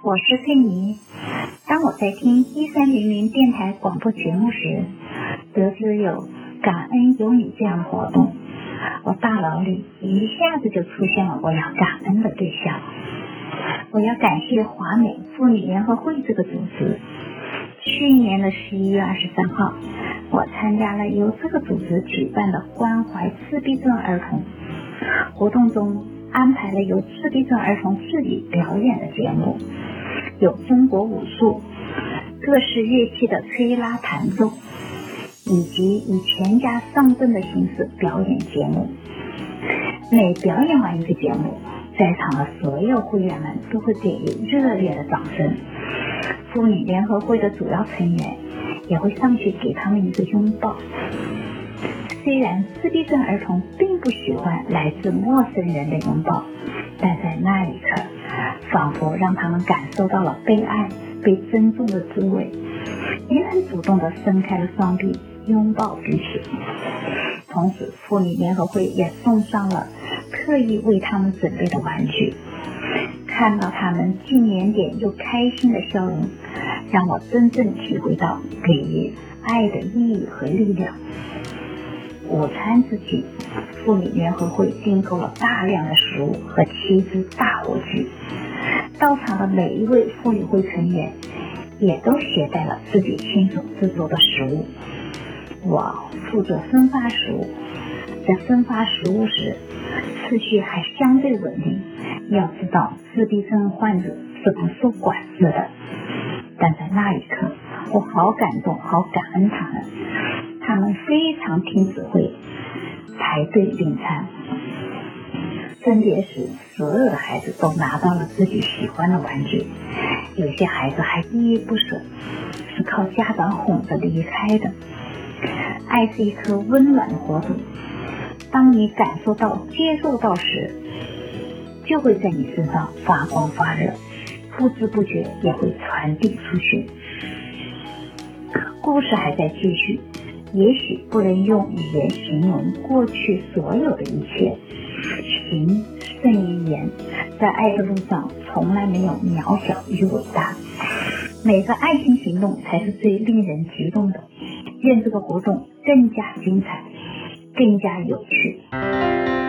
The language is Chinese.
我是佩妮。当我在听1300电台广播节目时，得知有感恩有你这样的活动，我大脑里一下子就出现了我要感恩的对象。我要感谢华美妇女联合会这个组织。去年的11月23号，我参加了由这个组织举办的关怀自闭症儿童活动中，安排了由自闭症儿童自己表演的节目，有中国武术、各式乐器的吹拉弹奏，以及以全家上阵的形式表演节目。每表演完一个节目，在场的所有会员们都会给予热烈的掌声，妇女联合会的主要成员也会上去给他们一个拥抱。虽然自闭症儿童并不喜欢来自陌生人的拥抱，但在那一刻仿佛让他们感受到了被爱、被尊重的滋味，也很主动地伸开了双臂拥抱彼此。同时妇女联合会也送上了特意为他们准备的玩具，看到他们近腼腆又开心的笑容，让我真正体会到给予爱的意义和力量。午餐之际，妇女联合会订购了大量的食物和7只大火鸡，到场的每一位妇女会成员也都携带了自己亲手制作的食物。我负责分发食物，在分发食物时次序还相对稳定。要知道自闭症患者是不受管制的，但在那一刻我好感动，好感恩他们非常听指挥，排队领餐。分别时，所有的孩子都拿到了自己喜欢的玩具，有些孩子还依依不舍，是靠家长哄着离开的。爱是一颗温暖的火种，当你感受到、接受到时，就会在你身上发光发热，不知不觉也会传递出去。故事还在继续，也许不能用语言形容过去所有的一切，行胜于言，在爱的路上从来没有渺小与伟大，每个爱心行动才是最令人激动的。愿这个活动更加精彩，更加有趣。